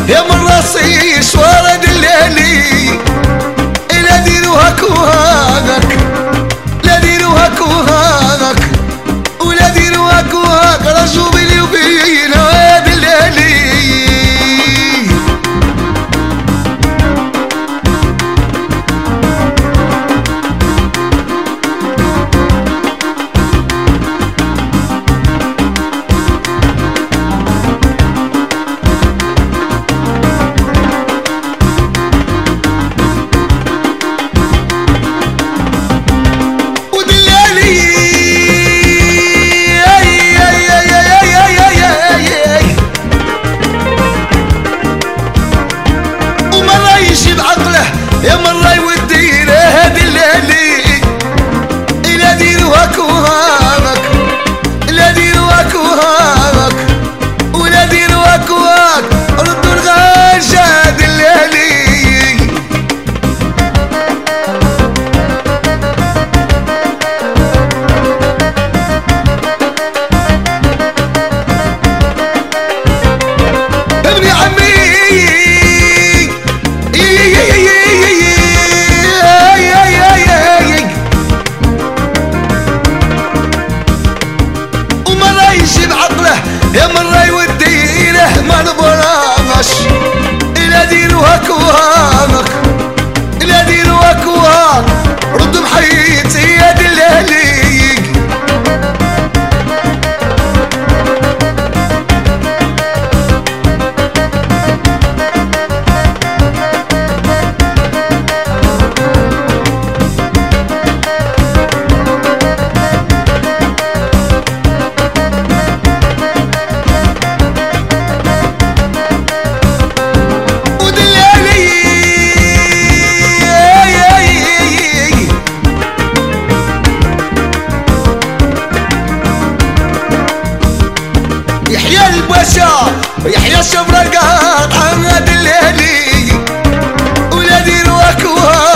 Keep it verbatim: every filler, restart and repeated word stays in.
يا من راسي شوارد الليلي لا ديرو هاك وهاك لا ديرو هاك وهاك ولا ديرو هاك وهاك رجو بيني وبين هاد الليلي يا من راي ودي هادي الليالي لا ديرو هاك وهاك لا ديرو هاك وهاك ولا ديرو هاك وهاك ردوا الغاش هادي الليالي ابني عمي يا من راي ودي له ما نبراش لا ديرو هاك وهاك لا ديرو هاك وهاك ردوا بحياتي يا دلالي يحيى الباشا يحيى الشبرقات عماد الليلي ولا ديرو هاك وهاك